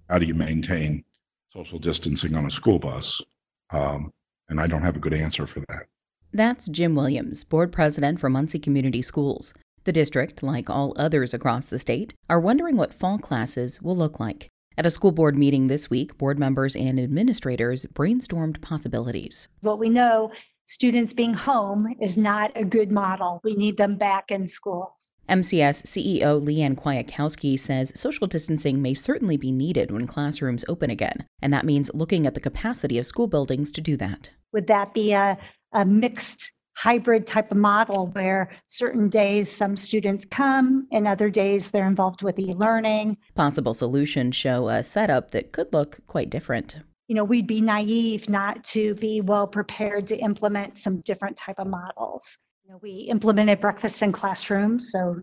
how do you maintain social distancing on a school bus? And I don't have a good answer for that. That's Jim Williams, board president for Muncie Community Schools. The district, like all others across the state, are wondering what fall classes will look like. At a school board meeting this week, board members and administrators brainstormed possibilities. What we know, students being home is not a good model. We need them back in schools. MCS CEO Leanne Kwiatkowski says social distancing may certainly be needed when classrooms open again, and that means looking at the capacity of school buildings to do that. Would that be a mixed hybrid type of model where certain days some students come and other days they're involved with e-learning? Possible solutions show a setup that could look quite different. We'd be naive not to be well prepared to implement some different type of models. We implemented breakfast in classrooms, so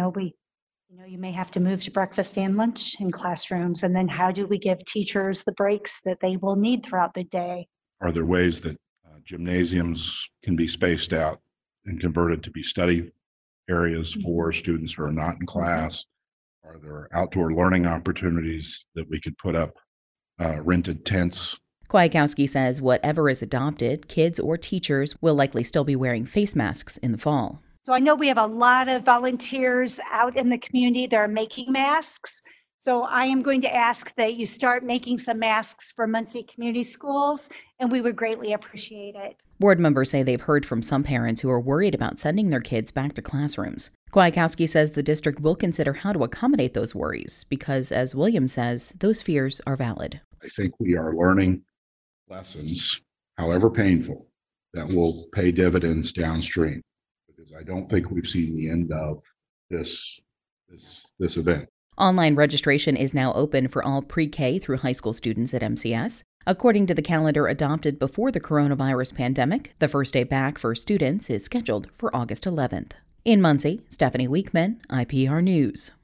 you may have to move to breakfast and lunch in classrooms. And then how do we give teachers the breaks that they will need throughout the day? Are there ways that gymnasiums can be spaced out and converted to be study areas for students who are not in class? Are there outdoor learning opportunities that we could put up rented tents? Kwiatkowski says whatever is adopted, kids or teachers will likely still be wearing face masks in the fall. So I know we have a lot of volunteers out in the community that are making masks. So I am going to ask that you start making some masks for Muncie Community Schools, and we would greatly appreciate it. Board members say they've heard from some parents who are worried about sending their kids back to classrooms. Kwiatkowski says the district will consider how to accommodate those worries because, as Williams says, those fears are valid. I think we are learning lessons, however painful, that will pay dividends downstream, because I don't think we've seen the end of this event. Online registration is now open for all pre-K through high school students at MCS. According to the calendar adopted before the coronavirus pandemic, the first day back for students is scheduled for August 11th. In Muncie, Stephanie Weekman, IPR News.